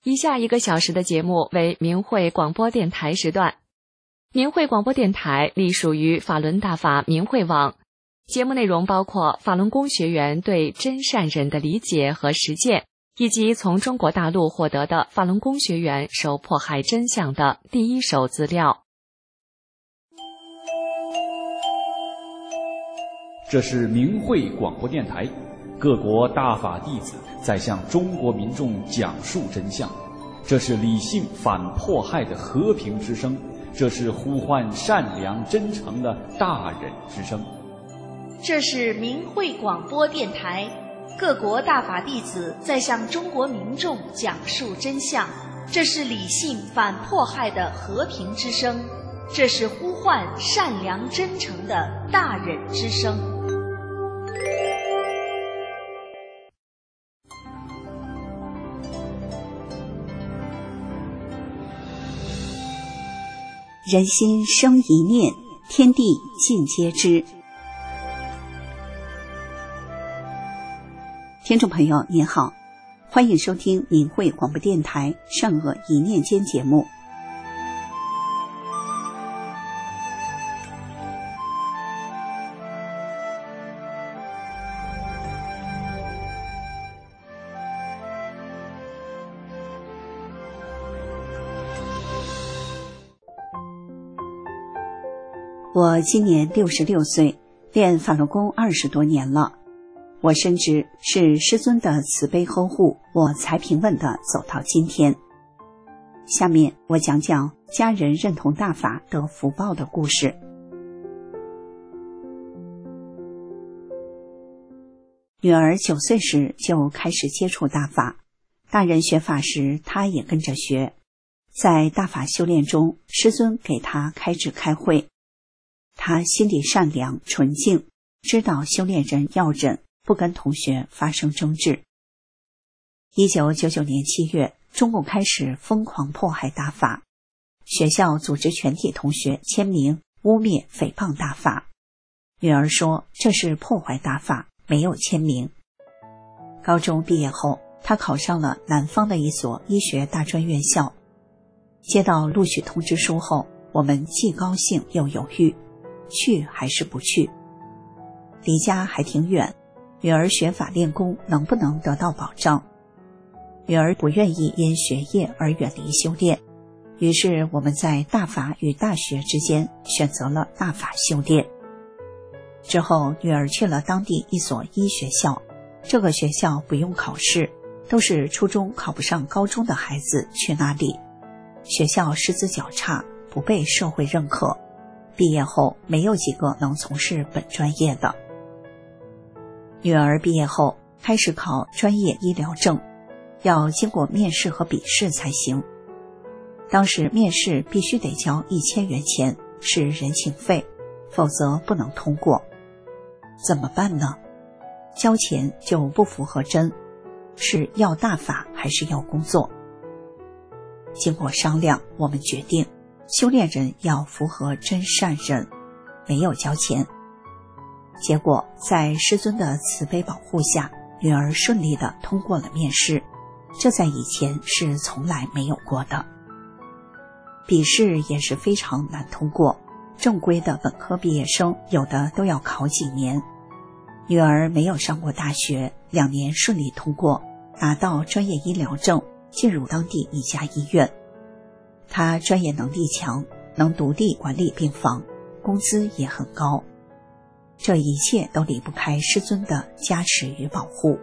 以下1个小时的节目为明慧广播电台时段。明慧广播电台隶属于法轮大法明慧网，节目内容包括法轮功学员对真善忍的理解和实践，以及从中国大陆获得的法轮功学员受迫害真相的第一手资料。 这是明慧广播电台，各国大法弟子在向中国民众讲述真相，这是理性反迫害的和平之声，这是呼唤善良真诚的大忍之声。 这是明慧广播电台，各国大法弟子在向中国民众讲述真相，这是理性反迫害的和平之声，这是呼唤善良真诚的大忍之声。 人心生一念，天地尽皆知。听众朋友您好，欢迎收听明慧广播电台善恶一念间节目。我今年66岁，练法轮功20多年了。我深知是师尊的慈悲呵护，我才平稳地走到今天。下面我讲讲家人认同大法得福报的故事。女儿9岁时就开始接触大法，大人学法时她也跟着学。在大法修炼中，师尊给她开智开慧。他心地善良纯净，知道修炼人要忍，不跟同学发生争执。1999年7月，中共开始疯狂迫害大法，学校组织全体同学签名污蔑诽谤大法。女儿说这是破坏大法，没有签名。高中毕业后，她考上了南方的一所医学大专院校。接到录取通知书后，我们既高兴又犹豫，去还是不去？离家还挺远，女儿学法练功能不能得到保障？女儿不愿意因学业而远离修炼，于是我们在大法与大学之间选择了大法修炼。之后女儿去了当地一所医学校，这个学校不用考试，都是初中考不上高中的孩子去那里。学校师资较差，不被社会认可，毕业后没有几个能从事本专业的。女儿毕业后开始考专业医疗证，要经过面试和笔试才行。当时面试必须得交1000元钱，是人情费，否则不能通过。怎么办呢？交钱就不符合真，是要大法还是要工作？经过商量，我们决定修炼人要符合真善忍，没有交钱。结果在师尊的慈悲保护下，女儿顺利地通过了面试，这在以前是从来没有过的。笔试也是非常难通过，正规的本科毕业生有的都要考几年。女儿没有上过大学，2年顺利通过，拿到专业医疗证，进入当地一家医院。她专业能力强，能独立管理病房，工资也很高。这一切都离不开师尊的加持与保护。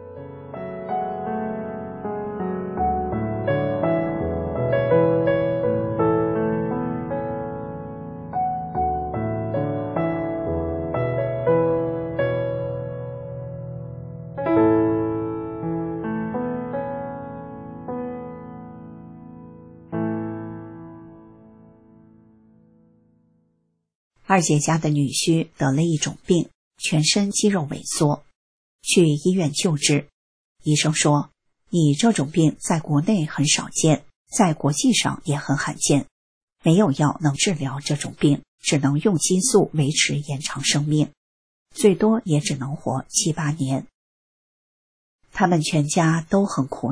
二姐家的女婿得了一种病，全身肌肉萎缩，去医院救治。医生说，你这种病在国内很少见，在国际上也很罕见，没有药能治疗这种病，只能用激素维持延长生命，最多也只能活7、8年。他们全家都很苦恼，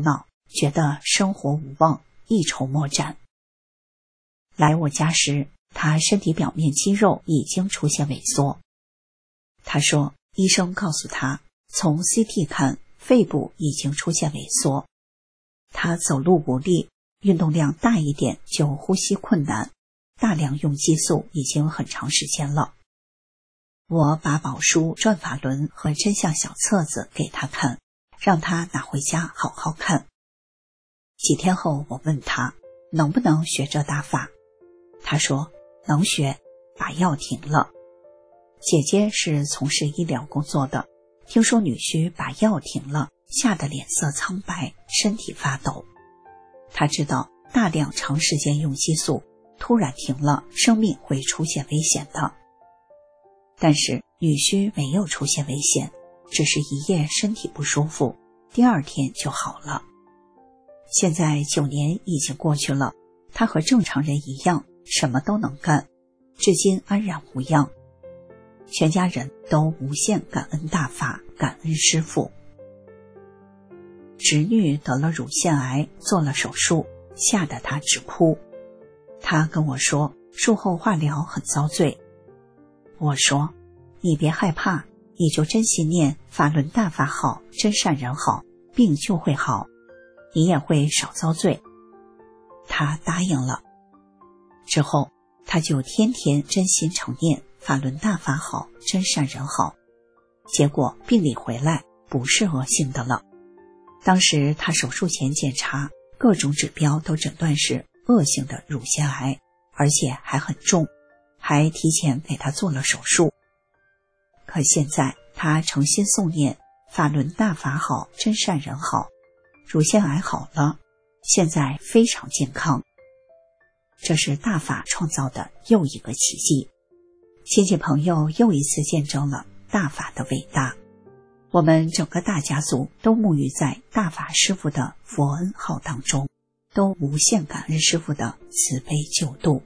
觉得生活无望，一筹莫展。来我家时，他身体表面肌肉已经出现萎缩。他说，医生告诉他，从 CT 看，肺部已经出现萎缩。他走路不利，运动量大一点就呼吸困难，大量用激素已经很长时间了。我把宝书、转法轮和真相小册子给他看，让他拿回家好好看。几天后，我问他能不能学这大法，他说能学，把药停了。姐姐是从事医疗工作的，听说女婿把药停了，吓得脸色苍白，身体发抖。他知道大量长时间用激素，突然停了，生命会出现危险的。但是女婿没有出现危险，只是一夜身体不舒服，第二天就好了。现在9年已经过去了，他和正常人一样，什么都能干，至今安然无恙。全家人都无限感恩大法，感恩师父。侄女得了乳腺癌，做了手术，吓得她直哭。她跟我说，术后化疗很遭罪。我说，你别害怕，你就真心念法轮大法好，真善人好，病就会好，你也会少遭罪。她答应了。之后她就天天真心诚念法轮大法好，真善人好，结果病理回来不是恶性的了。当时她手术前检查，各种指标都诊断是恶性的乳腺癌，而且还很重，还提前给她做了手术。可现在她诚心诵念法轮大法好，真善人好，乳腺癌好了，现在非常健康。这是大法创造的又一个奇迹。亲戚朋友又一次见证了大法的伟大。我们整个大家族都沐浴在大法师父的佛恩浩当中，都无限感恩师父的慈悲救度。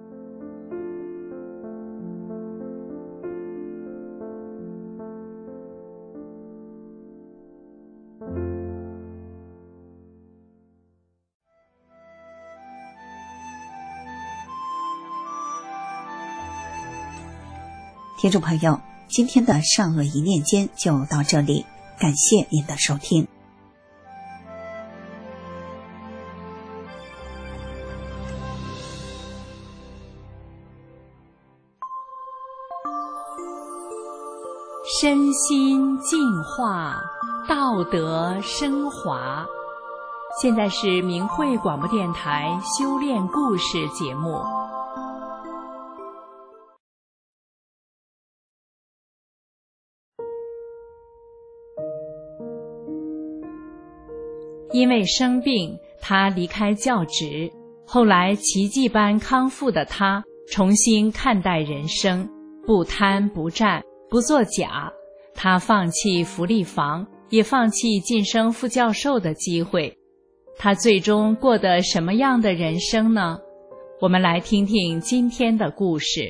听众朋友，今天的善恶一念间就到这里，感谢您的收听。 身心净化，道德升华。现在是明慧广播电台修炼故事节目。因为生病，他离开教职，后来奇迹般康复的他，重新看待人生，不贪不占，不作假。他放弃福利房，也放弃晋升副教授的机会。他最终过得什么样的人生呢？我们来听听今天的故事。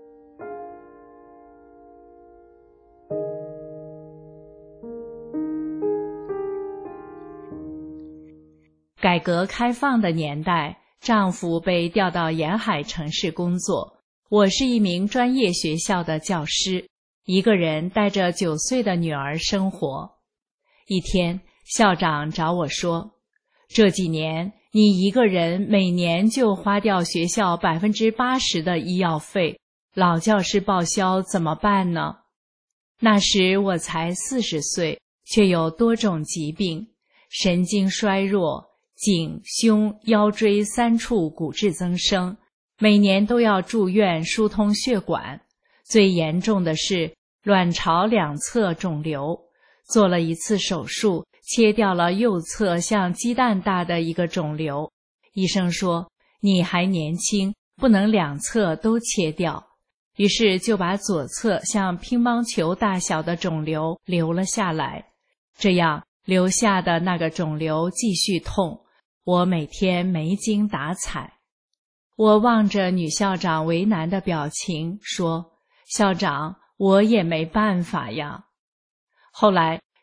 改革开放的年代，丈夫被调到沿海城市工作，我是一名专业学校的教师，一个人带着9岁的女儿生活。一天，校长找我说，这几年你一个人每年就花掉学校80%的医药费，老教师报销怎么办呢？那时我才40岁，却有多种疾病，神经衰弱，颈、胸、腰椎3处骨质增生，每年都要住院疏通血管。最严重的是卵巢2侧肿瘤，做了一次手术，切掉了右侧像鸡蛋大的一个肿瘤。医生说，你还年轻，不能2侧都切掉。于是就把左侧像乒乓球大小的肿瘤留了下来。这样留下的那个肿瘤继续痛，我每天没精打采。我望着女校长为难的表情说，校长，我也没办法呀。后来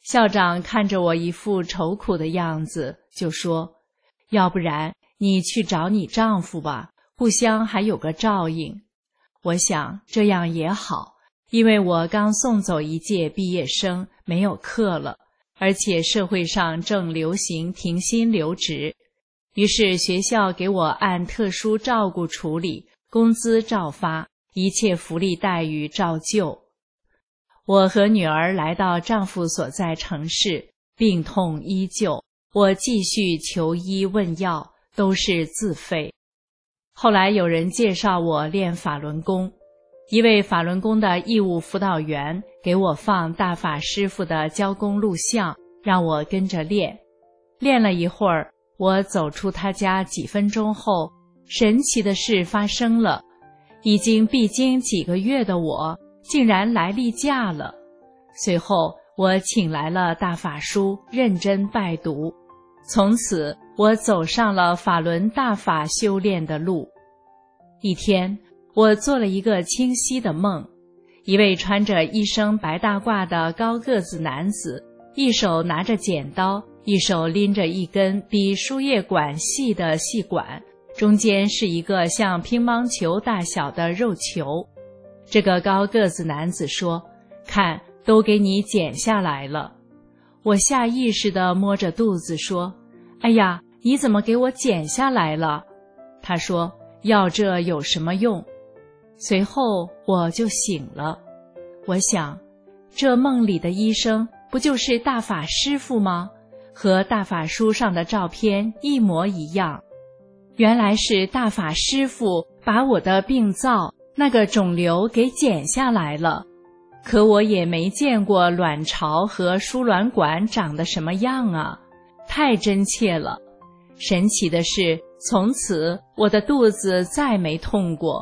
校长看着我一副愁苦的样子，就说：要不然你去找你丈夫吧，互相还有个照应。我想这样也好，因为我刚送走一届毕业生，没有课了，而且社会上正流行停薪留职，于是学校给我按特殊照顾处理，工资照发，一切福利待遇照旧。我和女儿来到丈夫所在城市，病痛依旧，我继续求医问药，都是自费。后来有人介绍我练法轮功，一位法轮功的义务辅导员给我放大法师父的教功录像，让我跟着练。练了一会儿，我走出他家几分钟后，神奇的事发生了，已经闭经几个月的我竟然来例假了。随后我请来了大法书，认真拜读，从此我走上了法轮大法修炼的路。一天，我做了一个清晰的梦，一位穿着医生白大褂的高个子男子，一手拿着剪刀，一手拎着一根比输液管细的细管，中间是一个像乒乓球大小的肉球。这个高个子男子说：看，都给你剪下来了。我下意识地摸着肚子说：哎呀，你怎么给我剪下来了？他说：要这有什么用？随后我就醒了。我想，这梦里的医生不就是大法师父吗？和大法书上的照片一模一样。原来是大法师父把我的病灶那个肿瘤给剪下来了，可我也没见过卵巢和输卵管长得什么样啊，太真切了。神奇的是，从此我的肚子再没痛过。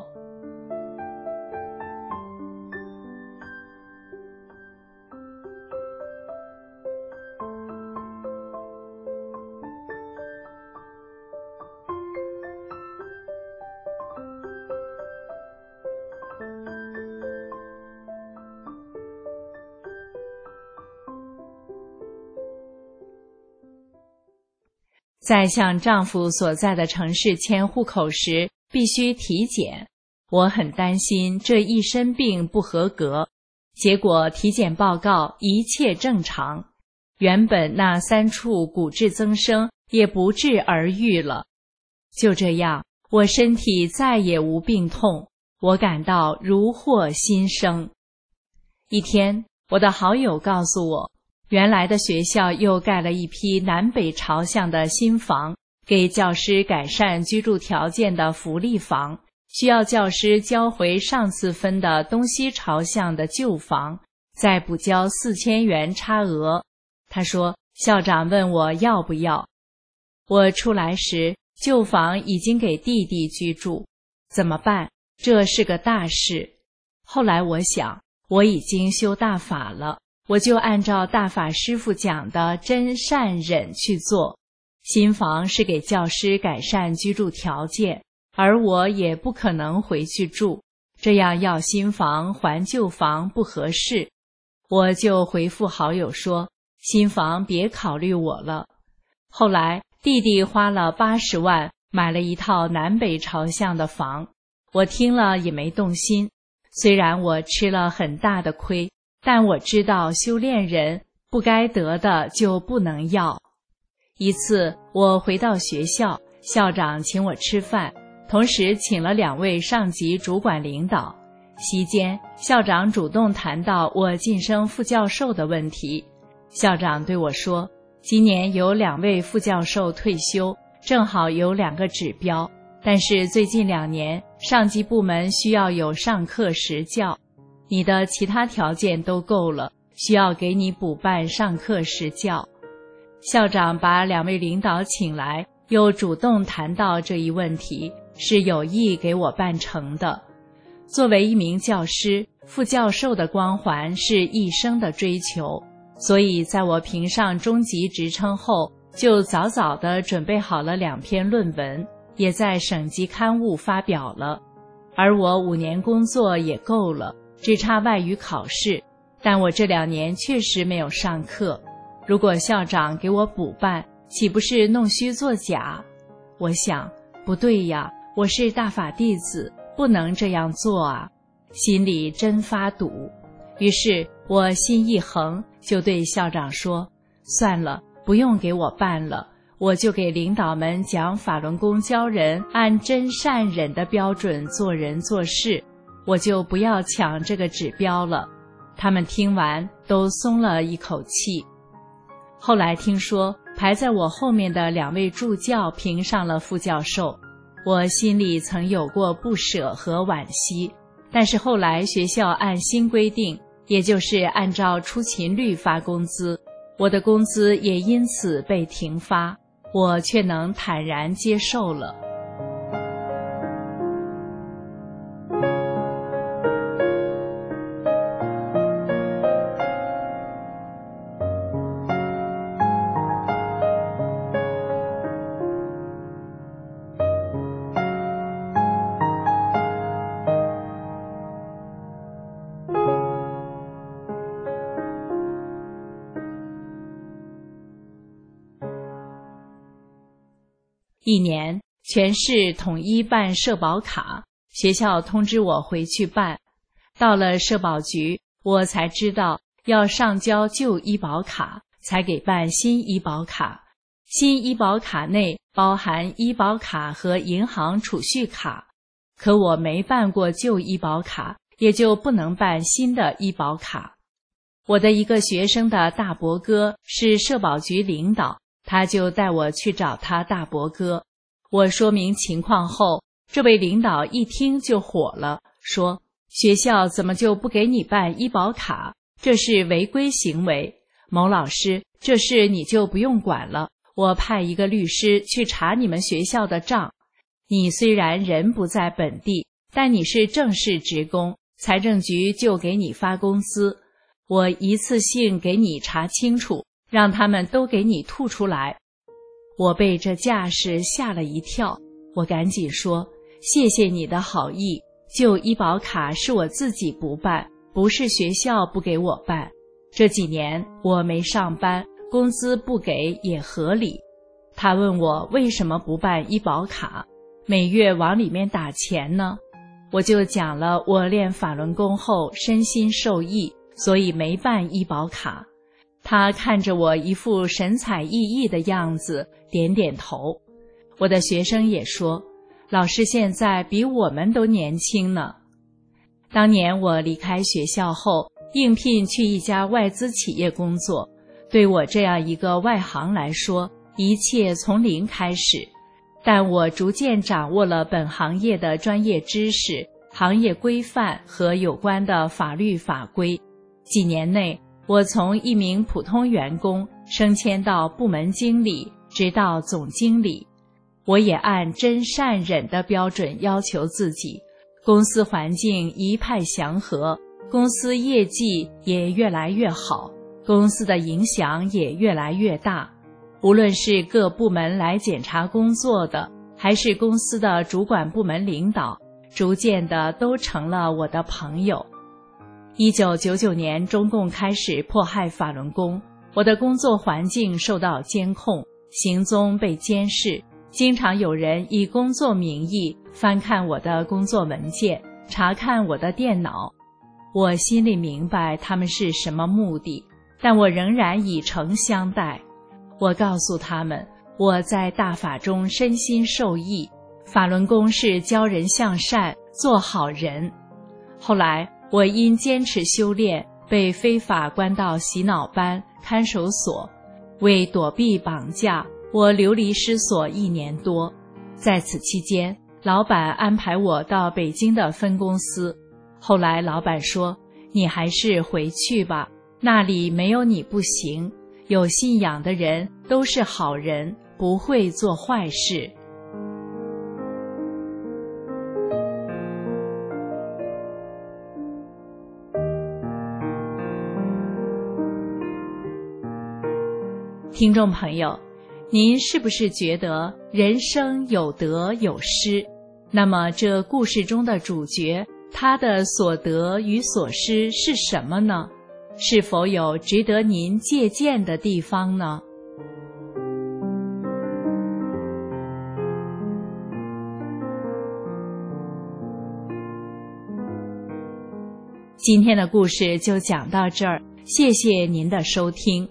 在向丈夫所在的城市迁户口时，必须体检。我很担心这一身病不合格，结果体检报告一切正常，原本那3处骨质增生也不治而愈了。就这样，我身体再也无病痛，我感到如获新生。一天，我的好友告诉我，原来的学校又盖了一批南北朝向的新房，给教师改善居住条件的福利房，需要教师交回上次分的东西朝向的旧房，再补交4000元差额。他说，校长问我要不要。我出来时，旧房已经给弟弟居住，怎么办？这是个大事。后来我想，我已经修大法了，我就按照大法师父讲的真善忍去做。新房是给教师改善居住条件，而我也不可能回去住，这样要新房还旧房不合适。我就回复好友说，新房别考虑我了。后来弟弟花了80万买了一套南北朝向的房，我听了也没动心。虽然我吃了很大的亏，但我知道修炼人不该得的就不能要。一次我回到学校，校长请我吃饭，同时请了2位上级主管领导。席间，校长主动谈到我晋升副教授的问题。校长对我说，今年有2位副教授退休，正好有2个指标，但是最近2年上级部门需要有上课实教，你的其他条件都够了，需要给你补办上课实教。校长把2位领导请来，又主动谈到这一问题，是有意给我办成的。作为一名教师，副教授的光环是一生的追求，所以在我评上中级职称后，就早早地准备好了2篇论文，也在省级刊物发表了。而我5年工作也够了，只差外语考试，但我这2年确实没有上课， 如果校长给我补办，岂不是弄虚作假？我想，不对呀，我是大法弟子，不能这样做啊，心里真发堵。于是我心一横，就对校长说，算了，不用给我办了，我就给领导们讲法轮功教人按真善忍的标准做人做事，我就不要抢这个指标了。他们听完都松了一口气。后来听说排在我后面的2位助教评上了副教授，我心里曾有过不舍和惋惜，但是后来学校按新规定，也就是按照出勤率发工资，我的工资也因此被停发，我却能坦然接受了。1年，全市统一办社保卡，学校通知我回去办。到了社保局，我才知道要上交旧医保卡，才给办新医保卡。新医保卡内包含医保卡和银行储蓄卡，可我没办过旧医保卡，也就不能办新的医保卡。我的一个学生的大伯哥是社保局领导，他就带我去找他大伯哥。我说明情况后，这位领导一听就火了，说学校怎么就不给你办医保卡？这是违规行为。某老师，这事你就不用管了，我派一个律师去查你们学校的账。你虽然人不在本地，但你是正式职工，财政局就给你发工资。我一次性给你查清楚，让他们都给你吐出来。我被这架势吓了一跳，我赶紧说，谢谢你的好意，旧医保卡是我自己不办，不是学校不给我办。这几年我没上班，工资不给也合理。他问我为什么不办医保卡，每月往里面打钱呢？我就讲了我练法轮功后身心受益，所以没办医保卡。他看着我一副神采奕奕的样子，点点头。我的学生也说，老师现在比我们都年轻呢。当年我离开学校后，应聘去一家外资企业工作，对我这样一个外行来说，一切从零开始。但我逐渐掌握了本行业的专业知识、行业规范和有关的法律法规。几年内，我从一名普通员工升迁到部门经理，直到总经理。我也按真善忍的标准要求自己，公司环境一派祥和，公司业绩也越来越好，公司的影响也越来越大。无论是各部门来检查工作的，还是公司的主管部门领导，逐渐的都成了我的朋友。1999年中共开始迫害法轮功，我的工作环境受到监控，行踪被监视，经常有人以工作名义翻看我的工作文件，查看我的电脑。我心里明白他们是什么目的，但我仍然以诚相待。我告诉他们，我在大法中身心受益，法轮功是教人向善，做好人。后来我因坚持修炼，被非法关到洗脑班、看守所。为躲避绑架，我流离失所1年多。在此期间，老板安排我到北京的分公司。后来老板说，你还是回去吧，那里没有你不行，有信仰的人都是好人，不会做坏事。听众朋友，您是不是觉得人生有得有失？那么这故事中的主角，他的所得与所失是什么呢？ 是否有值得您借鉴的地方呢？今天的故事就讲到这儿，谢谢您的收听。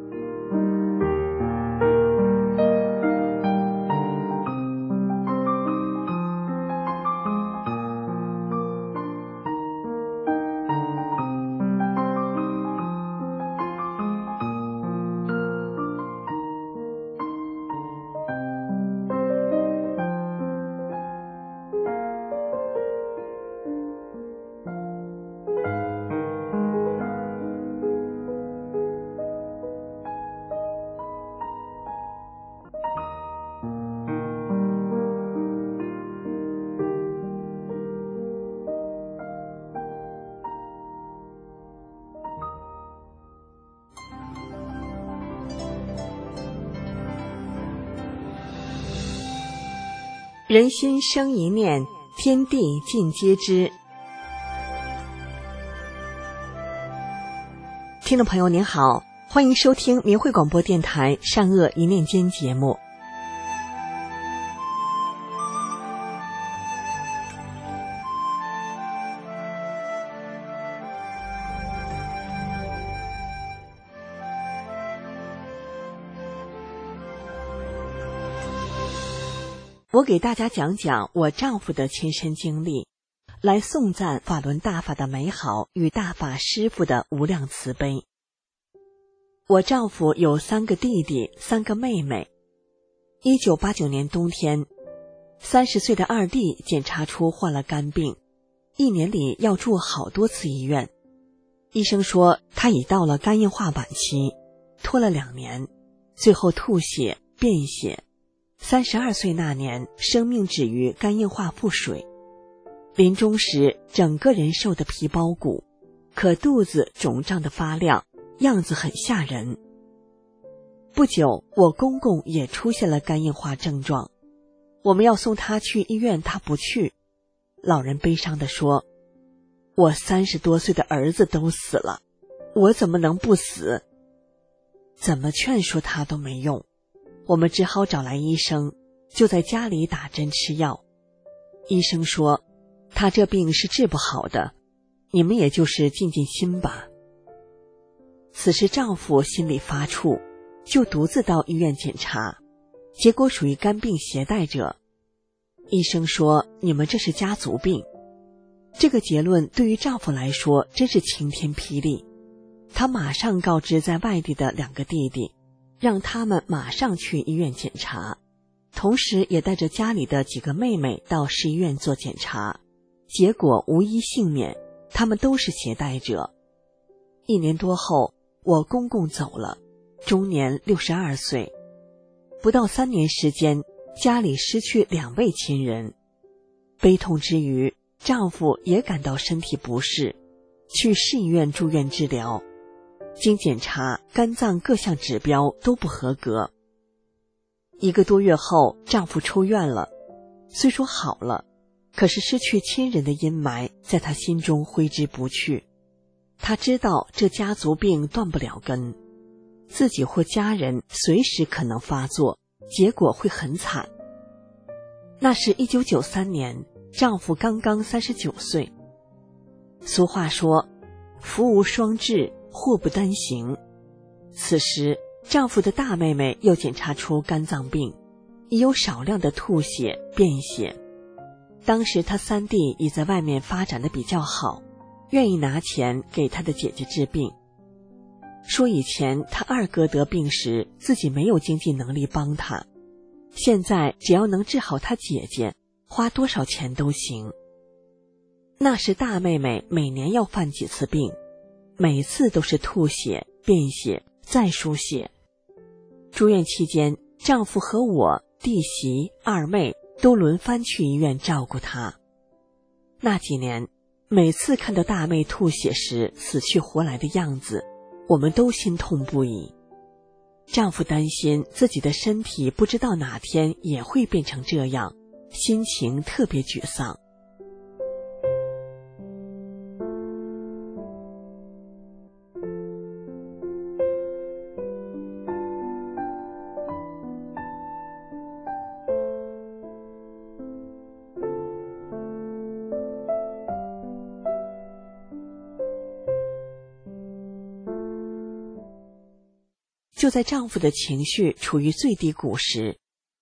人心生一念，天地尽皆知。听众朋友您好，欢迎收听明慧广播电台善恶一念间节目。我给大家讲讲我丈夫的亲身经历，来颂赞法轮大法的美好与大法师父的无量慈悲。我丈夫有3个弟弟，3个妹妹。1989年冬天，30岁的二弟检查出患了肝病，1年里要住好多次医院。医生说他已到了肝硬化晚期，拖了2年，最后吐血、便血。32岁那年，生命止于肝硬化腹水。临终时，整个人瘦得皮包骨，可肚子肿胀得发亮，样子很吓人。不久，我公公也出现了肝硬化症状，我们要送他去医院，他不去。老人悲伤地说：“我30多岁的儿子都死了，我怎么能不死？”怎么劝说他都没用。我们只好找来医生，就在家里打针吃药。医生说他这病是治不好的，你们也就是尽尽心吧。此时丈夫心里发怵，就独自到医院检查，结果属于肝病携带者。医生说你们这是家族病。这个结论对于丈夫来说真是晴天霹雳，他马上告知在外地的2个弟弟，让他们马上去医院检查，同时也带着家里的几个妹妹到市医院做检查，结果无一幸免，他们都是携带者。1年多后，我公公走了，终年62岁。不到3年时间，家里失去2位亲人。悲痛之余，丈夫也感到身体不适，去市医院住院治疗。经检查，肝脏各项指标都不合格。1个多月后，丈夫出院了，虽说好了，可是失去亲人的阴霾在他心中挥之不去。他知道这家族病断不了根，自己或家人随时可能发作，结果会很惨。那是1993年，丈夫刚刚39岁。俗话说，福无双至，祸不单行。此时丈夫的大妹妹又检查出肝脏病，已有少量的吐血、便血。当时他3弟已在外面发展的比较好，愿意拿钱给他的姐姐治病。说以前他2哥得病时自己没有经济能力帮他，现在只要能治好他姐姐，花多少钱都行。那时大妹妹每年要犯几次病，每次都是吐血、便血再输血。住院期间，丈夫和我、弟媳、二妹都轮番去医院照顾她。那几年，每次看到大妹吐血时死去活来的样子，我们都心痛不已。丈夫担心自己的身体不知道哪天也会变成这样，心情特别沮丧。 就在丈夫的情绪处于最低谷时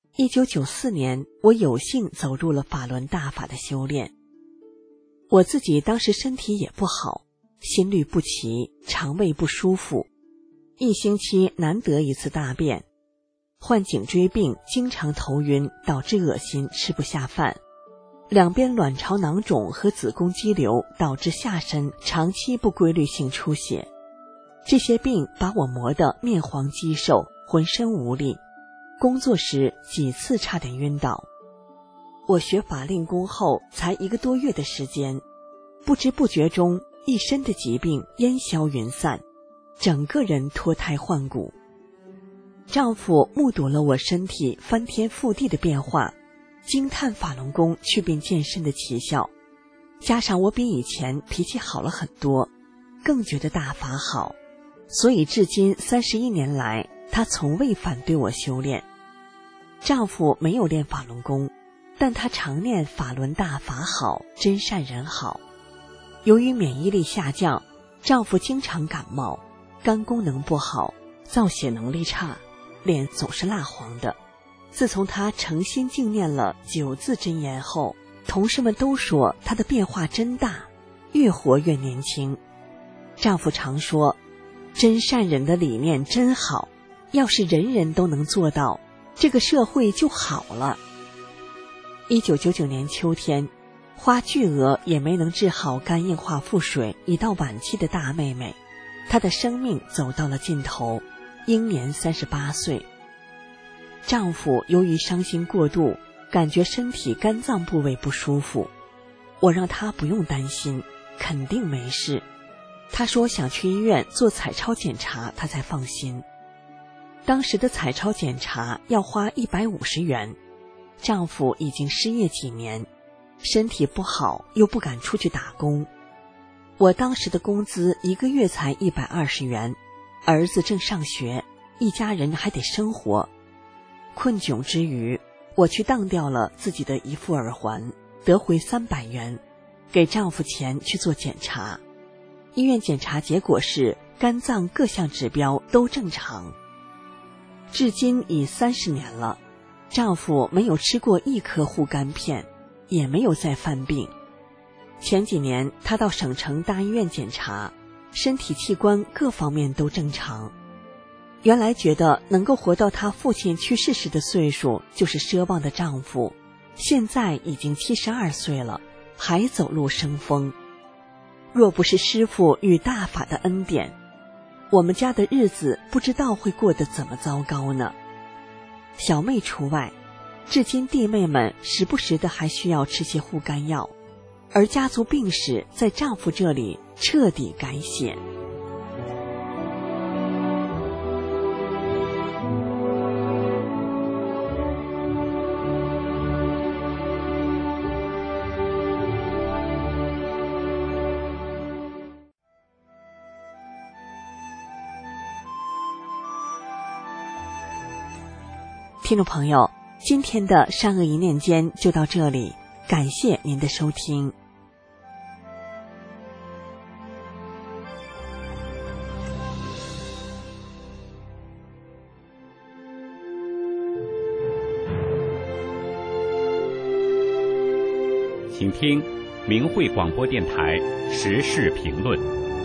，1994年，我有幸走入了法轮大法的修炼。我自己当时身体也不好，心律不齐，肠胃不舒服，1星期难得一次大便，患颈椎病，经常头晕，导致恶心，吃不下饭。两边卵巢囊肿和子宫肌瘤导致下身长期不规律性出血，这些病把我磨得面黄肌瘦，浑身无力，工作时几次差点晕倒。我学法令功后才1个多月的时间，不知不觉中一身的疾病烟消云散，整个人脱胎换骨。丈夫目睹了我身体翻天覆地的变化，惊叹法轮功祛病健身的奇效，加上我比以前脾气好了很多，更觉得大法好，所以至今31年来，他从未反对我修炼。丈夫没有练法轮功，但他常念法轮大法好，真善人好。由于免疫力下降，丈夫经常感冒，肝功能不好，造血能力差，脸总是蜡黄的。自从他诚心敬念了9字真言后，同事们都说他的变化真大，越活越年轻。丈夫常说，真善人的理念真好，要是人人都能做到，这个社会就好了。1999年秋天，花巨额也没能治好肝硬化腹水已到晚期的大妹妹，她的生命走到了尽头，英年38岁。丈夫由于伤心过度，感觉身体肝脏部位不舒服，我让他不用担心，肯定没事。他说想去医院做彩超检查，他才放心。当时的彩超检查要花150元，丈夫已经失业几年，身体不好又不敢出去打工。我当时的工资1个月才120元，儿子正上学，一家人还得生活。困窘之余，我去当掉了自己的一副耳环，得回300元，给丈夫钱去做检查。医院检查结果是肝脏各项指标都正常。至今已30年了，丈夫没有吃过1颗护肝片，也没有再犯病。前几年他到省城大医院检查，身体器官各方面都正常。原来觉得能够活到他父亲去世时的岁数就是奢望的丈夫，现在已经72岁了，还走路生风。若不是师父与大法的恩典，我们家的日子不知道会过得怎么糟糕呢。小妹除外，至今弟妹们时不时的还需要吃些护肝药，而家族病史在丈夫这里彻底改写。听众朋友，今天的善恶一念间就到这里，感谢您的收听。 请听明慧广播电台时事评论。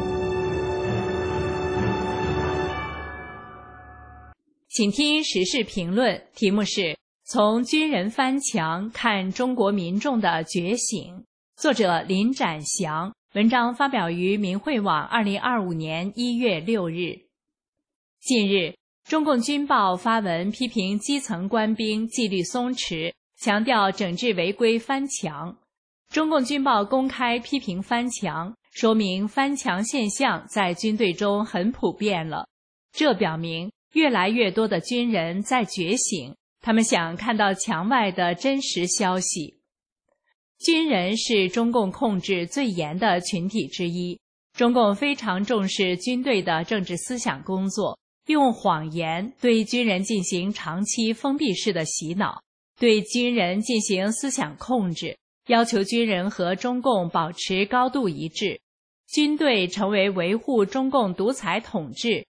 请听时事评论，题目是从军人翻墙看中国民众的觉醒，作者林展祥，文章发表于明慧网2025年1月6日。近日，中共军报发文批评基层官兵纪律松弛，强调整治违规翻墙。中共军报公开批评翻墙，说明翻墙现象在军队中很普遍了。这表明越来越多的军人在觉醒，他们想看到墙外的真实消息。军人是中共控制最严的群体之一，中共非常重视军队的政治思想工作，用谎言对军人进行长期封闭式的洗脑，对军人进行思想控制，要求军人和中共保持高度一致。军队成为维护中共独裁统治、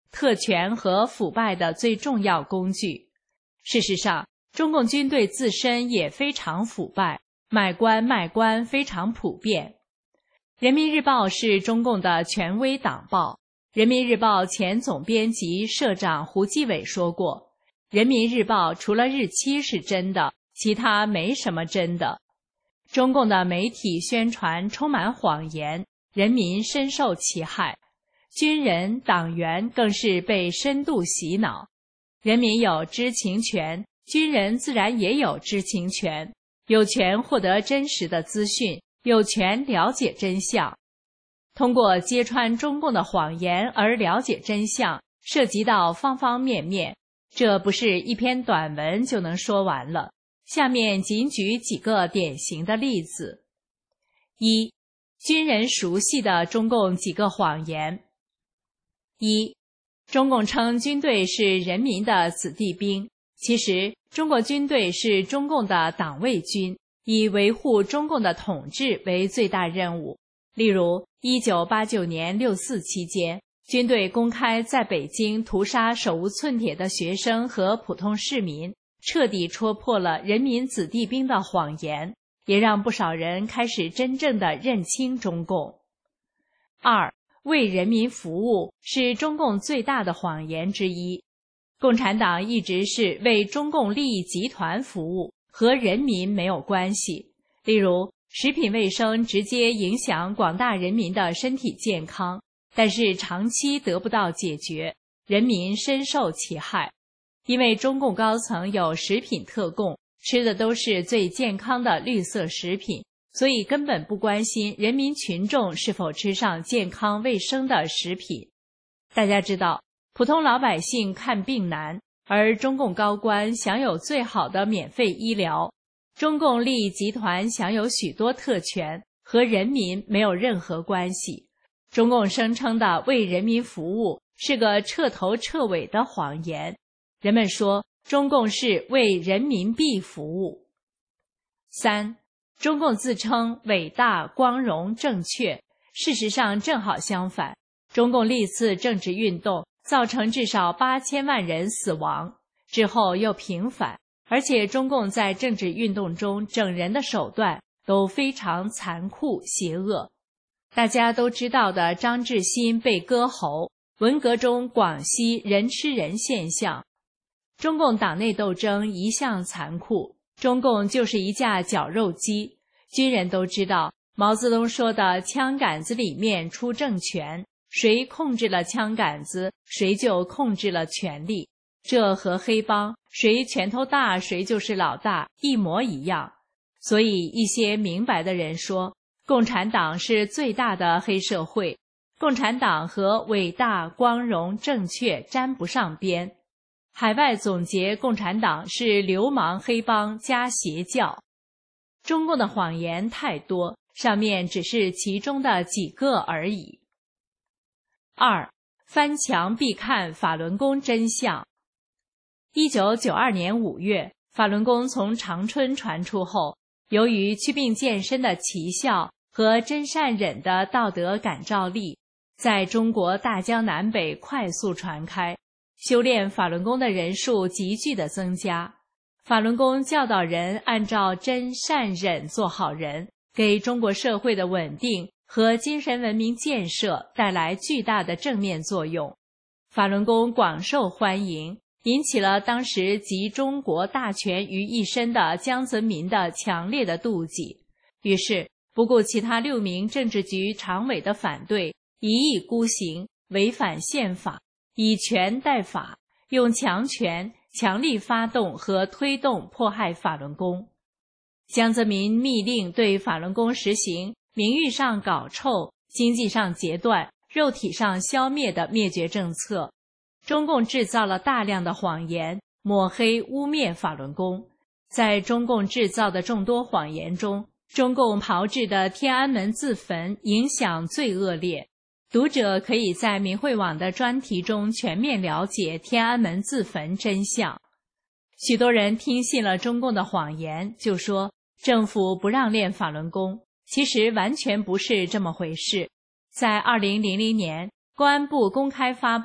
特权和腐败的最重要工具。事实上，中共军队自身也非常腐败，买官卖官非常普遍。人民日报是中共的权威党报。人民日报前总编辑社长胡基伟说过，人民日报除了日期是真的，其他没什么真的。中共的媒体宣传充满谎言，人民深受其害。军人、党员更是被深度洗脑。人民有知情权，军人自然也有知情权，有权获得真实的资讯，有权了解真相。通过揭穿中共的谎言而了解真相，涉及到方方面面，这不是一篇短文就能说完了。下面仅举几个典型的例子。一、军人熟悉的中共几个谎言。一、中共称军队是人民的子弟兵，其实中国军队是中共的党卫军，以维护中共的统治为最大任务。例如1989年6·4期间，军队公开在北京屠杀手无寸铁的学生和普通市民，彻底戳破了人民子弟兵的谎言，也让不少人开始真正的认清中共。二、为人民服务是中共最大的谎言之一。共产党一直是为中共利益集团服务，和人民没有关系。例如，食品卫生直接影响广大人民的身体健康，但是长期得不到解决，人民深受其害。因为中共高层有食品特供，吃的都是最健康的绿色食品，所以根本不关心人民群众是否吃上健康卫生的食品。大家知道，普通老百姓看病难，而中共高官享有最好的免费医疗。中共利益集团享有许多特权，和人民没有任何关系。中共声称的为人民服务是个彻头彻尾的谎言。人们说中共是为人民币服务。三、中共自称伟大、光荣、正确，事实上正好相反。中共历次政治运动造成至少8000万人死亡，之后又平反。而且中共在政治运动中整人的手段都非常残酷邪恶。大家都知道的张志新被割喉，文革中广西人吃人现象。中共党内斗争一向残酷，中共就是一架绞肉机。军人都知道毛泽东说的枪杆子里面出政权，谁控制了枪杆子，谁就控制了权力。这和黑帮谁拳头大谁就是老大一模一样。所以一些明白的人说，共产党是最大的黑社会，共产党和伟大、光荣、正确沾不上边。海外总结共产党是流氓黑帮加邪教。中共的谎言太多，上面只是其中的几个而已。二、翻墙必看法轮功真相。1992年5月，法轮功从长春传出后，由于祛病健身的奇效和真善忍的道德感召力，在中国大江南北快速传开，修炼法轮功的人数急剧的增加。法轮功教导人按照真善忍做好人，给中国社会的稳定和精神文明建设带来巨大的正面作用。法轮功广受欢迎，引起了当时集中国大权于一身的江泽民的强烈的妒忌，于是不顾其他6名政治局常委的反对，一意孤行，违反宪法，以权代法，用强权强力发动和推动迫害法轮功。江泽民密令对法轮功实行名誉上搞臭、经济上截断、肉体上消灭的灭绝政策。中共制造了大量的谎言，抹黑污蔑法轮功。在中共制造的众多谎言中，中共炮制的天安门自焚影响最恶劣。读者可以在明慧网的专题中全面了解天安门自焚真相。许多人听信了中共的谎言，就说政府不让练法轮功，其实完全不是这么回事。在2000年，公安部公开发布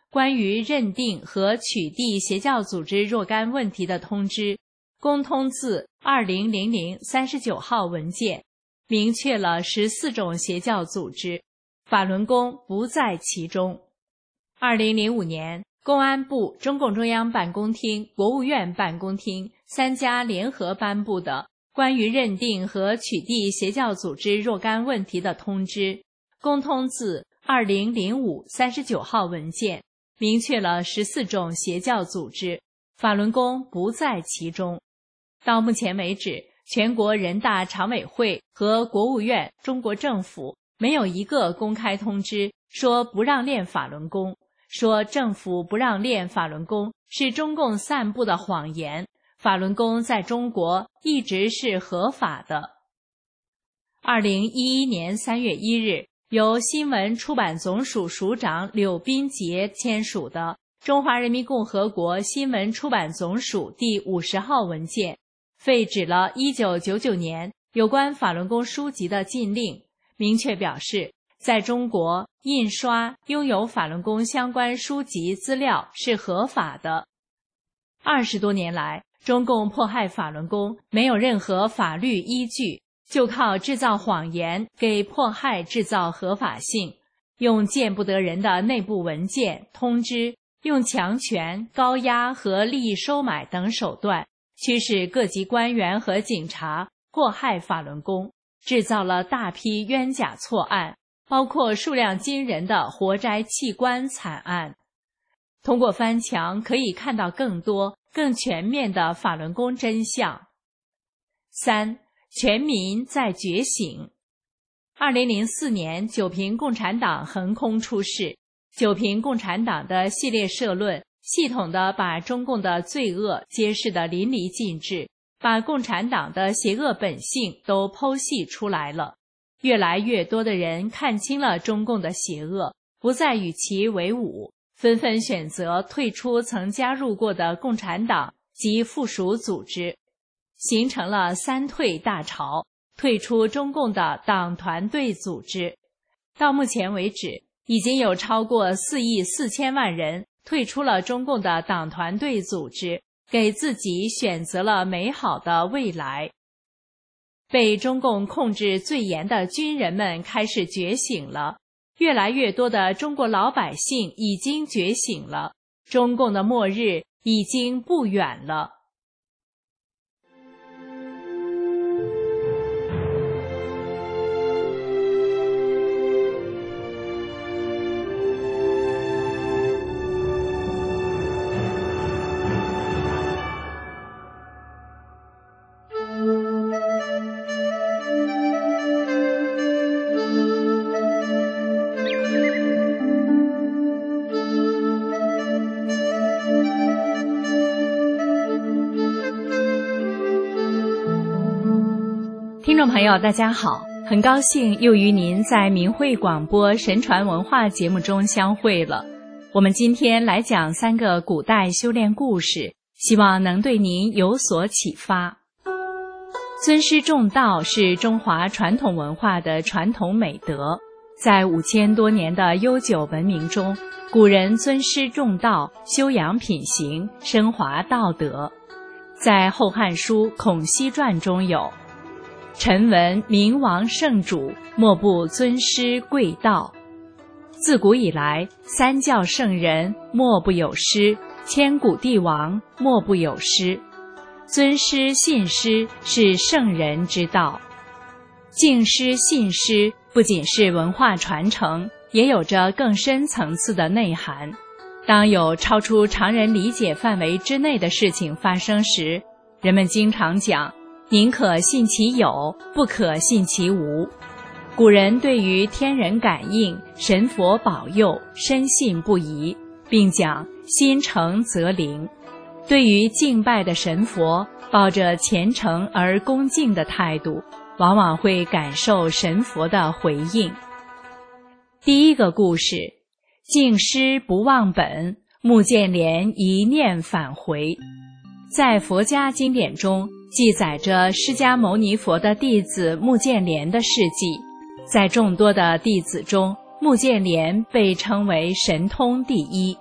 关于认定和取缔邪教组织若干问题的通知，公通自200039号文件，明确了14种邪教组织，法轮功不在其中。2005年，公安部、中共中央办公厅、国务院办公厅3家联合颁布的关于认定和取缔邪教组织若干问题的通知，公通自200539号文件，明确了14种邪教组织，法轮功不在其中。到目前为止，全国人大常委会和国务院、中国政府没有一个公开通知说不让练法轮功，说政府不让练法轮功是中共散布的谎言，法轮功在中国一直是合法的。2011年3月1日，由新闻出版总署署长柳斌杰签署的《中华人民共和国新闻出版总署第50号文件》，废止了1999年有关法轮功书籍的禁令，明确表示，在中国印刷拥有法轮功相关书籍资料是合法的。20多年来，中共迫害法轮功没有任何法律依据，就靠制造谎言给迫害制造合法性，用见不得人的内部文件、通知，用强权、高压和利益收买等手段，驱使各级官员和警察迫害法轮功，制造了大批冤假错案，包括数量惊人的活摘器官惨案。通过翻墙可以看到更多、更全面的法轮功真相。3. 全民在觉醒。2004年，九平共产党横空出世，九平共产党的系列社论系统地把中共的罪恶揭示得淋漓尽致，把共产党的邪恶本性都剖析出来了。越来越多的人看清了中共的邪恶，不再与其为伍，纷纷选择退出曾加入过的共产党及附属组织，形成了3退大潮，退出中共的党团队组织。到目前为止，已经有超过4亿4千万人退出了中共的党团队组织，给自己选择了美好的未来。被中共控制最严的军人们开始觉醒了，越来越多的中国老百姓已经觉醒了，中共的末日已经不远了。听众朋友大家好，很高兴又与您在明慧广播神传文化节目中相会了。我们今天来讲3个古代修炼故事，希望能对您有所启发。尊师重道是中华传统文化的传统美德，在5000多年的悠久文明中，古人尊师重道，修养品行，升华道德。在《后汉书·孔熙传》中有臣闻明王圣主，莫不尊师贵道。自古以来，三教圣人莫不有师，千古帝王莫不有师。尊师信师是圣人之道。敬师信师不仅是文化传承，也有着更深层次的内涵。当有超出常人理解范围之内的事情发生时，人们经常讲宁可信其有，不可信其无。古人对于天人感应、神佛保佑深信不疑，并讲心诚则灵。对于敬拜的神佛，抱着虔诚而恭敬的态度，往往会感受神佛的回应。第一个故事，敬师不忘本，目犍连一念返回。在佛家经典中记载着释迦牟尼佛的弟子目犍连的事迹。在众多的弟子中，目犍连被称为神通第一，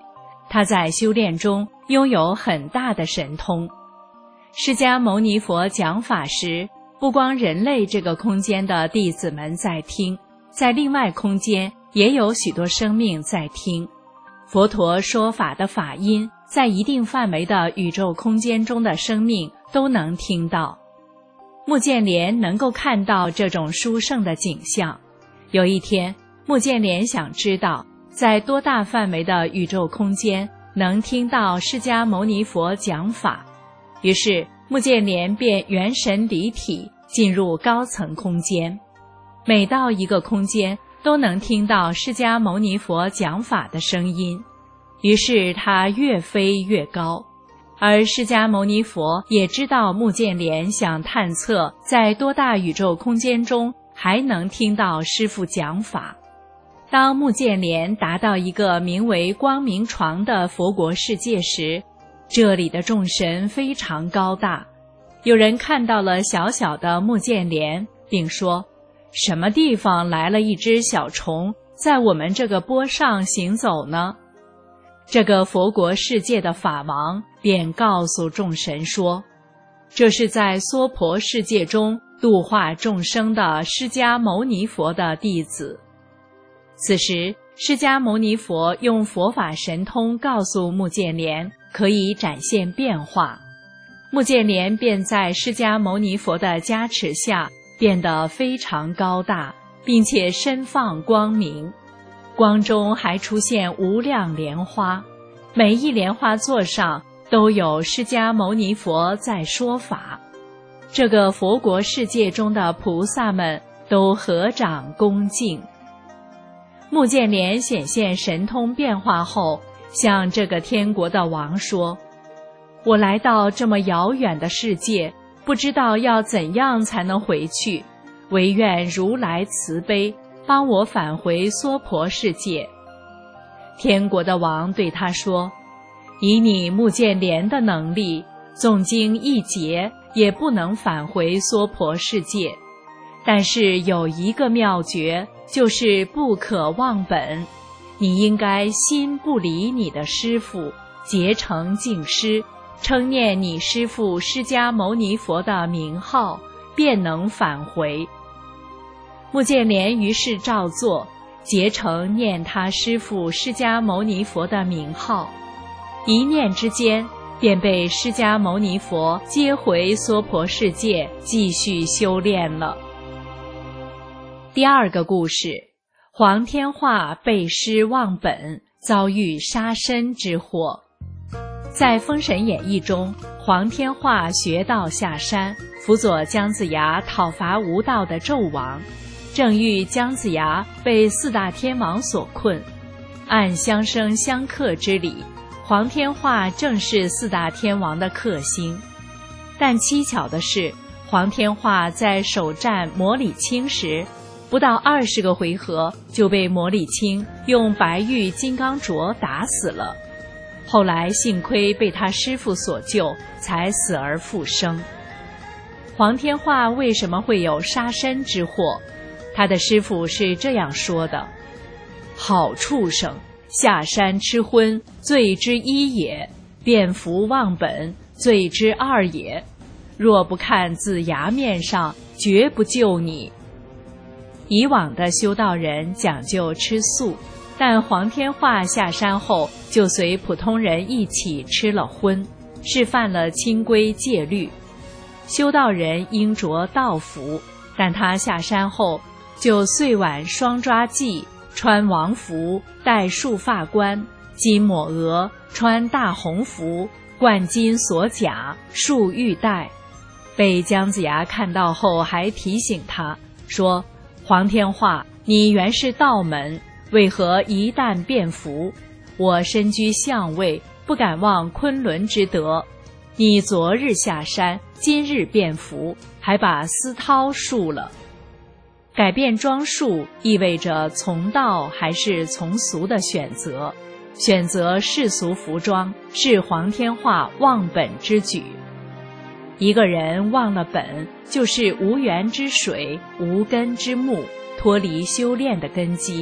他在修炼中拥有很大的神通。释迦牟尼佛讲法时，不光人类这个空间的弟子们在听，在另外空间也有许多生命在听。佛陀说法的法音，在一定范围的宇宙空间中的生命都能听到。目犍连能够看到这种殊胜的景象。有一天，目犍连想知道，在多大范围的宇宙空间能听到释迦牟尼佛讲法。于是目犍连便元神离体，进入高层空间。每到一个空间，都能听到释迦牟尼佛讲法的声音。于是他越飞越高。而释迦牟尼佛也知道目犍连想探测在多大宇宙空间中还能听到师父讲法。当目犍连达到一个名为光明床的佛国世界时，这里的众神非常高大。有人看到了小小的目犍连，并说，什么地方来了一只小虫，在我们这个钵上行走呢？这个佛国世界的法王便告诉众神说，这是在娑婆世界中度化众生的释迦牟尼佛的弟子。此时释迦牟尼佛用佛法神通告诉目犍连可以展现变化。目犍连便在释迦牟尼佛的加持下变得非常高大，并且身放光明。光中还出现无量莲花，每一莲花座上都有释迦牟尼佛在说法。这个佛国世界中的菩萨们都合掌恭敬。目犍连显现神通变化后，向这个天国的王说，我来到这么遥远的世界，不知道要怎样才能回去，唯愿如来慈悲，帮我返回娑婆世界。天国的王对他说，以你目犍连的能力，纵经一劫也不能返回娑婆世界。但是有一个妙诀，就是不可忘本。你应该心不离你的师父，结成净师，称念你师父释迦牟尼佛的名号，便能返回。目犍连于是照做，结成念他师父释迦牟尼佛的名号，一念之间便被释迦牟尼佛接回娑婆世界，继续修炼了。第二个故事，黄天化背师忘本，遭遇杀身之祸。在《封神演义》中，黄天化学道下山，辅佐姜子牙讨伐无道的纣王。正遇姜子牙被四大天王所困，按相生相克之理，黄天化正是四大天王的克星。但蹊跷的是，黄天化在首战魔礼青时，不到20个回合就被魔礼青用白玉金刚镯打死了。后来幸亏被他师父所救，才死而复生。黄天化为什么会有杀身之祸？他的师父是这样说的：好畜生，下山吃荤，罪之一也；变服忘本，罪之二也。若不看自崖面上，绝不救你。以往的修道人讲究吃素，但黄天化下山后就随普通人一起吃了荤，是犯了清规戒律。修道人应着道服，但他下山后就岁晚双抓髻，穿王服，戴束发冠，金抹额，穿大红服，冠金锁甲，束玉带。被姜子牙看到后还提醒他说，黄天化，你原是道门，为何一旦变服？我身居相位，不敢忘昆仑之德。你昨日下山，今日变服，还把丝绦束了。改变装束意味着从道还是从俗的选择，选择世俗服装是黄天化忘本之举。一个人忘了本，就是无源之水，无根之木，脱离修炼的根基，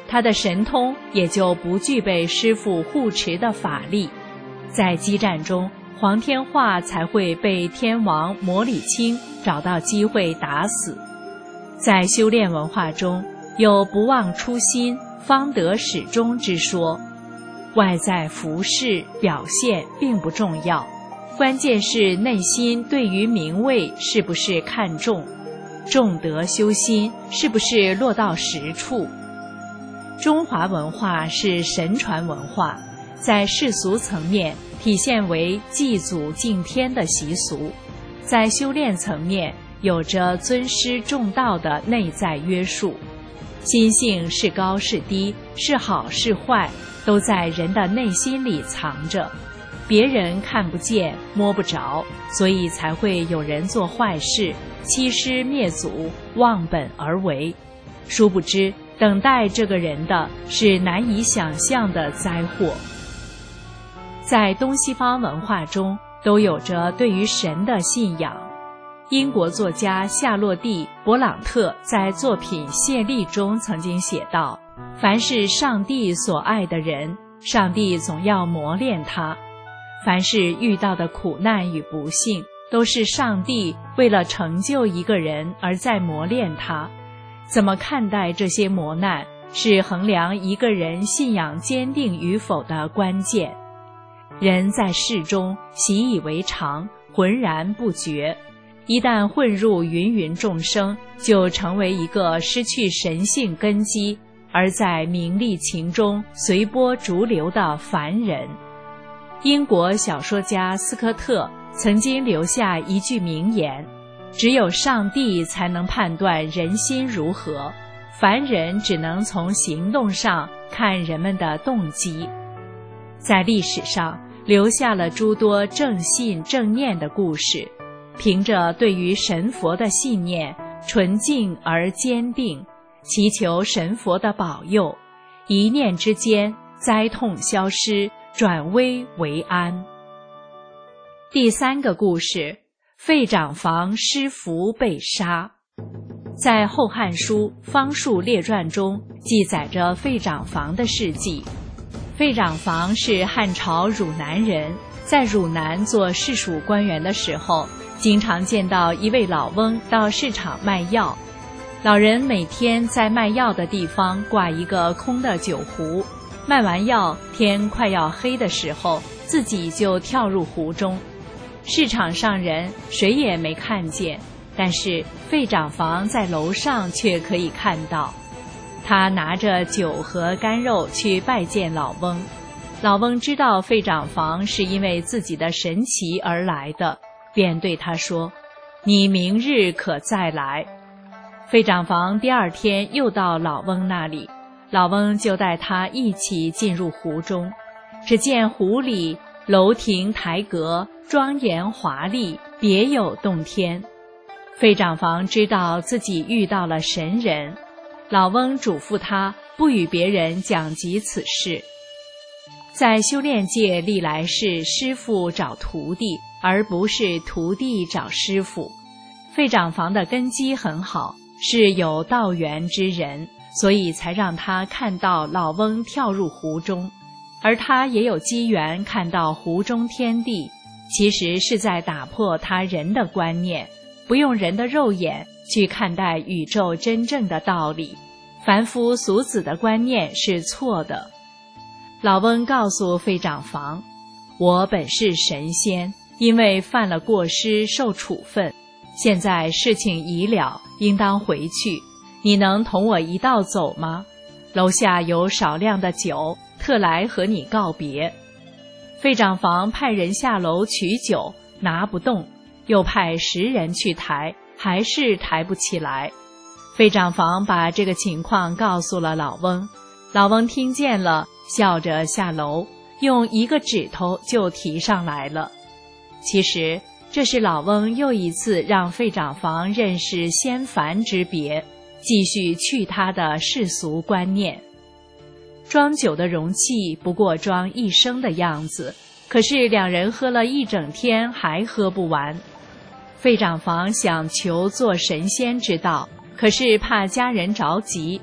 他的神通也就不具备师父护持的法力。在激战中，黄天化才会被天王魔礼青找到机会打死。在修炼文化中，有不忘初心，方得始终之说。外在服饰表现并不重要，关键是内心对于名位是不是看重，重德修心是不是落到实处。中华文化是神传文化，在世俗层面体现为祭祖敬天的习俗，在修炼层面有着尊师重道的内在约束。心性是高是低，是好是坏，都在人的内心里藏着，别人看不见摸不着，所以才会有人做坏事，欺师灭祖，忘本而为。殊不知等待这个人的是难以想象的灾祸。在东西方文化中都有着对于神的信仰。英国作家夏洛蒂·勃朗特在作品《谢丽》中曾经写道，凡是上帝所爱的人，上帝总要磨练他。凡是遇到的苦难与不幸，都是上帝为了成就一个人而在磨练他。怎么看待这些磨难，是衡量一个人信仰坚定与否的关键。人在世中习以为常，浑然不觉，一旦混入芸芸众生，就成为一个失去神性根基，而在名利情中随波逐流的凡人。英国小说家斯科特曾经留下一句名言，只有上帝才能判断人心如何，凡人只能从行动上看人们的动机。在历史上留下了诸多正信正念的故事，凭着对于神佛的信念，纯净而坚定，祈求神佛的保佑，一念之间灾痛消失，转危为安。第三个故事，费长房施符被杀。在《后汉书·方术列传》中记载着费长房的事迹。费长房是汉朝汝南人，在汝南做市属官员的时候，经常见到一位老翁到市场卖药。老人每天在卖药的地方挂一个空的酒壶，卖完药，天快要黑的时候，自己就跳入湖中。市场上人谁也没看见，但是费长房在楼上却可以看到。他拿着酒和干肉去拜见老翁，老翁知道费长房是因为自己的神奇而来的，便对他说：“你明日可再来。”费长房第二天又到老翁那里，老翁就带他一起进入湖中。只见湖里楼亭台阁，庄严华丽，别有洞天。费长房知道自己遇到了神人，老翁嘱咐他不与别人讲及此事。在修炼界历来是师父找徒弟，而不是徒弟找师父。费长房的根基很好，是有道缘之人，所以才让他看到老翁跳入湖中，而他也有机缘看到湖中天地，其实是在打破他人的观念，不用人的肉眼去看待宇宙真正的道理，凡夫俗子的观念是错的。老翁告诉费长房，我本是神仙，因为犯了过失受处分，现在事情已了，应当回去，你能同我一道走吗？楼下有少量的酒，特来和你告别。费长房派人下楼取酒，拿不动，又派10人去抬，还是抬不起来。费长房把这个情况告诉了老翁，老翁听见了，笑着下楼，用1个指头就提上来了。其实这是老翁又一次让费长房认识仙凡之别，继续去他的世俗观念。装酒的容器不过装一升的样子，可是2人喝了一整天还喝不完。费长房想求做神仙之道，可是怕家人着急，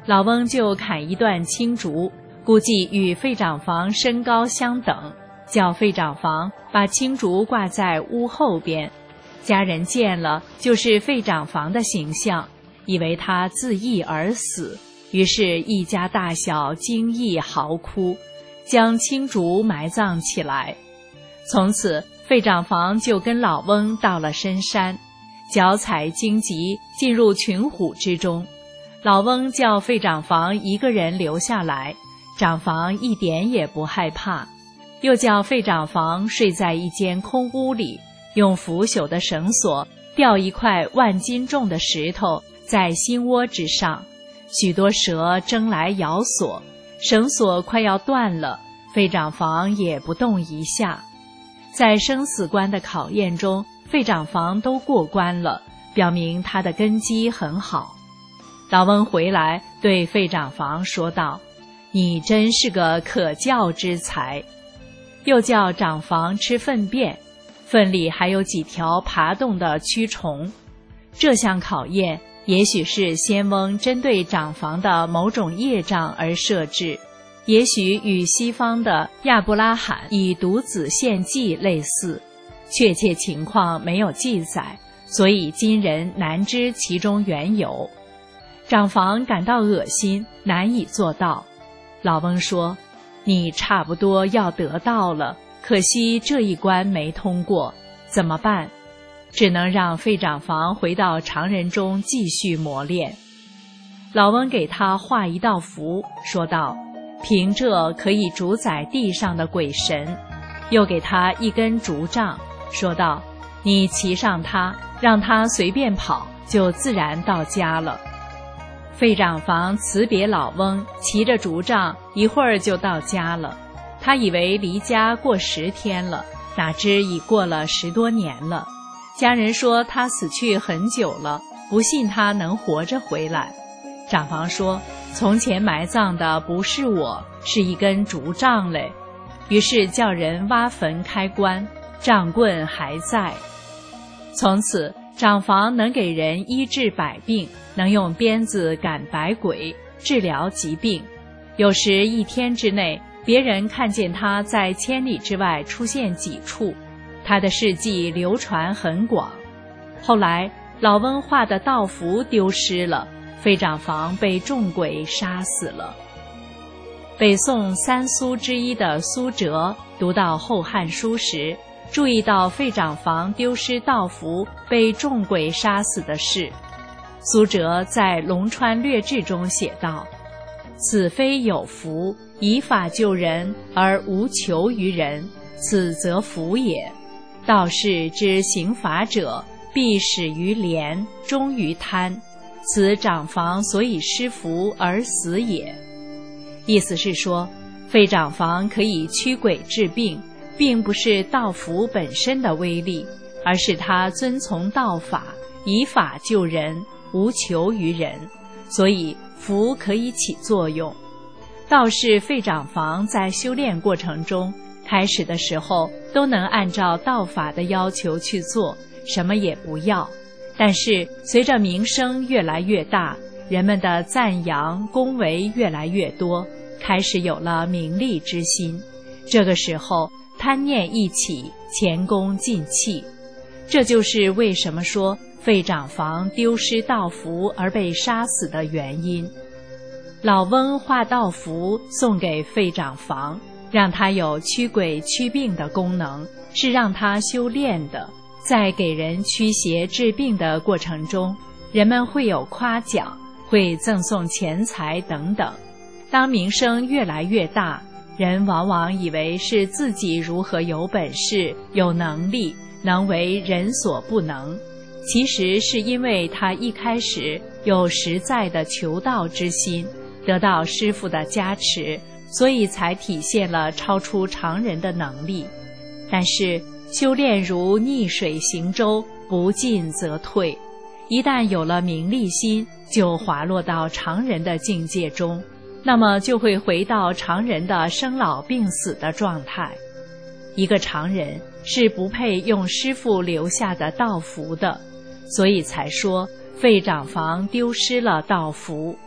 老翁就砍一段青竹，估计与费长房身高相等，叫费长房把青竹挂在屋后边。家人见了，就是费长房的形象，以为他自缢而死，于是一家大小惊异嚎哭，将青竹埋葬起来。从此费长房就跟老翁到了深山，脚踩荆棘进入群虎之中。老翁叫费长房一个人留下来，长房一点也不害怕，又叫费长房睡在一间空屋里，用腐朽的绳索吊一块万斤重的石头在心窝之上，许多蛇争来咬索，绳索快要断了，费长房也不动一下。在生死关的考验中，费长房都过关了，表明他的根基很好。老翁回来对费长房说道：“你真是个可教之才。”又叫长房吃粪便，粪里还有几条爬动的蛆虫。这项考验也许是仙翁针对长房的某种业障而设置，也许与西方的亚伯拉罕以独子献祭类似，确切情况没有记载，所以今人难知其中缘由。长房感到恶心，难以做到。老翁说：“你差不多要得到了，可惜这一关没通过，怎么办？”只能让费长房回到常人中继续磨练。老翁给他画一道符，说道：“凭这可以主宰地上的鬼神。”又给他一根竹杖，说道：“你骑上它，让它随便跑，就自然到家了。”费长房辞别老翁，骑着竹杖一会儿就到家了。他以为离家过10天了，哪知已过了10多年了。家人说他死去很久了，不信他能活着回来。长房说：“从前埋葬的不是我，是一根竹杖嘞。”于是叫人挖坟开棺，杖棍还在。从此长房能给人医治百病，能用鞭子赶百鬼，治疗疾病。有时1天之内，别人看见他在千里之外出现几处，他的事迹流传很广。后来老翁画的道符丢失了，费长房被众鬼杀死了。北宋3苏之一的苏辙读到《后汉书》时，注意到费长房丢失道符被众鬼杀死的事。苏辙在《龙川略志》中写道：“此非有福，以法救人而无求于人，此则福也。道士之行法者，必始于廉，终于贪，此长房所以失福而死也。”意思是说，费长房可以驱鬼治病，并不是道符本身的威力，而是他遵从道法，以法救人，无求于人，所以符可以起作用。道士费长房在修炼过程中，开始的时候都能按照道法的要求去做，什么也不要。但是随着名声越来越大，人们的赞扬恭维越来越多，开始有了名利之心。这个时候贪念一起，前功尽弃。这就是为什么说费长房丢失道符而被杀死的原因。老翁画道符送给费长房，让他有驱鬼驱病的功能，是让他修炼的。在给人驱邪治病的过程中，人们会有夸奖，会赠送钱财等等。当名声越来越大，人往往以为是自己如何有本事、有能力，能为人所不能。其实是因为他一开始有实在的求道之心，得到师父的加持，所以才体现了超出常人的能力。但是修炼如逆水行舟，不进则退，一旦有了名利心，就滑落到常人的境界中，那么就会回到常人的生老病死的状态。一个常人是不配用师父留下的道符的，所以才说费长房丢失了道符。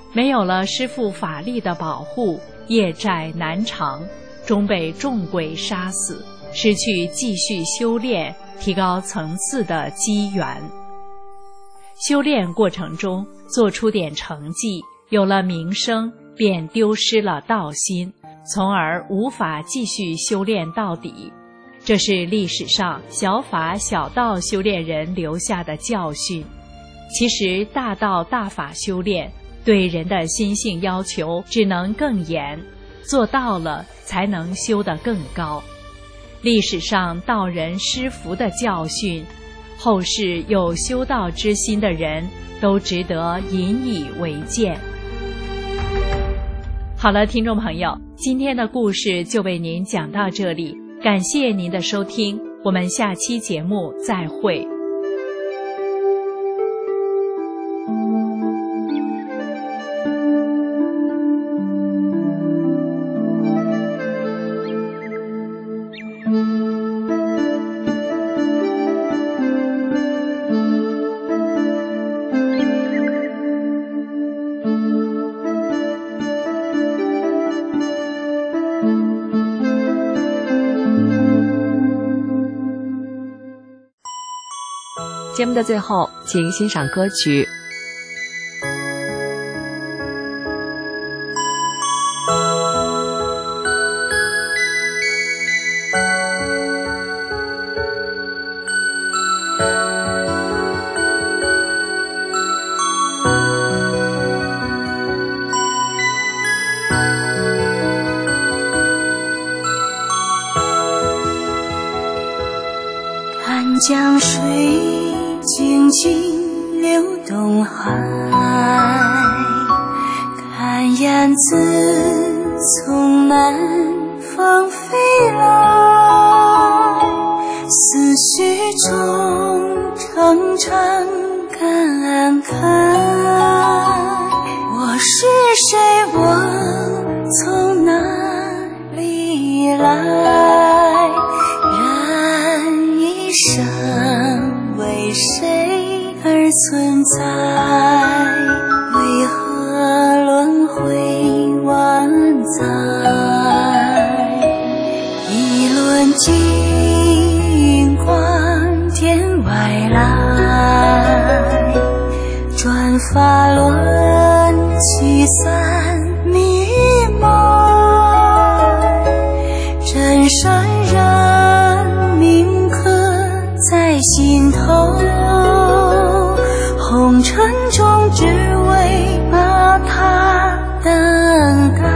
没有了师父法力的保护，业债难偿，终被众鬼杀死，失去继续修炼、提高层次的机缘。修炼过程中做出点成绩，有了名声，便丢失了道心，从而无法继续修炼到底。这是历史上小法小道修炼人留下的教训。其实大道大法修炼对人的心性要求只能更严，做到了才能修得更高。历史上道人失福的教训，后世有修道之心的人都值得引以为鉴。好了，听众朋友，今天的故事就为您讲到这里，感谢您的收听，我们下期节目再会。 节目的最后，请欣赏歌曲。 看江水静静流东海，看燕子从南方飞来，思绪中常常感慨，我是谁，我从哪里来，人一生为谁而存在？为何轮回万载？一轮金光天外来，转法轮七散迷茫，真善人铭刻在心头，红尘中只为把它等待，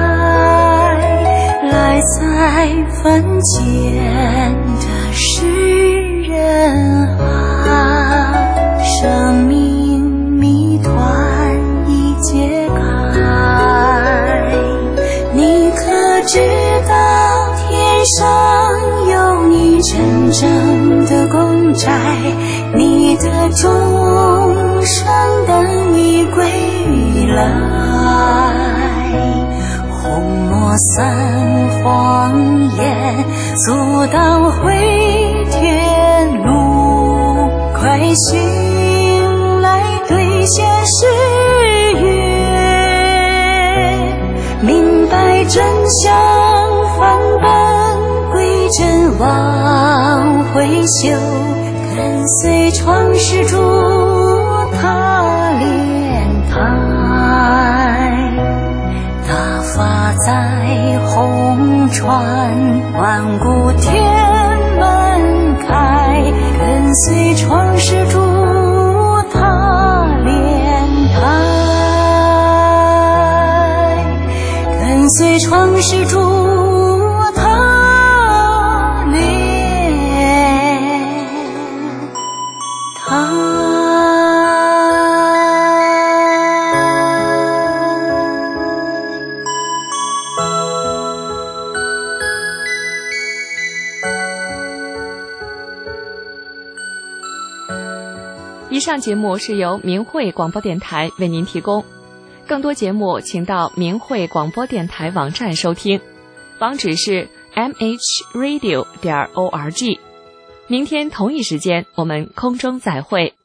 来在凡间的世人啊，生命谜团已揭开，你可知道天上有你真正的公债，你的众生等你归来，红墨散谎言，阻挡回天路，快醒来兑现誓约，明白真相，返本归真，往回修，跟随创世主他莲台，大法在红传，万古天门开，跟随创世主他莲台，跟随创世主他莲台。 以上节目是由明慧广播电台为您提供，更多节目请到明慧广播电台网站收听，网址是 mhradio.org。明天同一时间我们空中再会。